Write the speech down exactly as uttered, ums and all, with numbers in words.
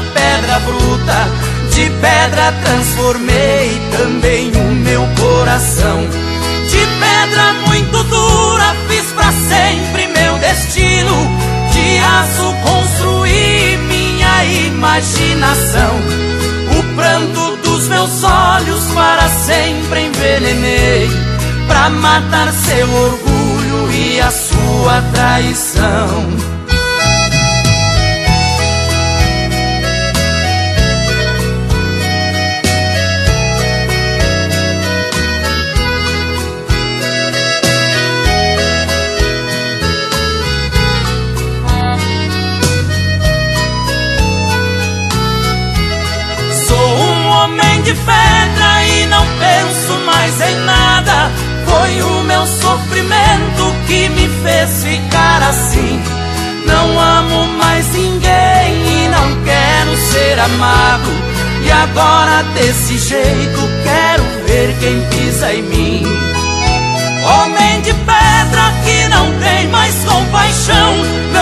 pedra bruta, de pedra transformei também o meu coração. De pedra muito dura fiz pra sempre meu destino, de aço construí minha imaginação. O pranto dos meus olhos para sempre envenenei, pra matar seu orgulho e a sua traição. De pedra e não penso mais em nada. Foi o meu sofrimento que me fez ficar assim. Não amo mais ninguém e não quero ser amado, e agora desse jeito quero ver quem pisa em mim. Homem de pedra que não tem mais compaixão,